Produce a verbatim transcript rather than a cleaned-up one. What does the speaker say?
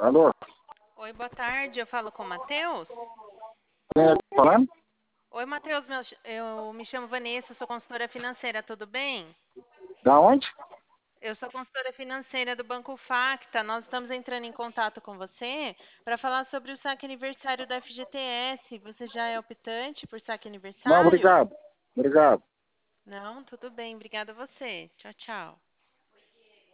Alô? Oi, boa tarde. Eu falo com o Matheus. Quem é que tá falando? Oi, Matheus. meu- Eu me chamo Vanessa, sou consultora financeira. Tudo bem? Da onde? Eu sou consultora financeira do Banco Facta. Nós estamos entrando em contato com você para falar sobre o saque aniversário da F G T S. Você já é optante por saque Não, aniversário? obrigado. Obrigado. Não, tudo bem. Obrigada a você. Tchau, tchau.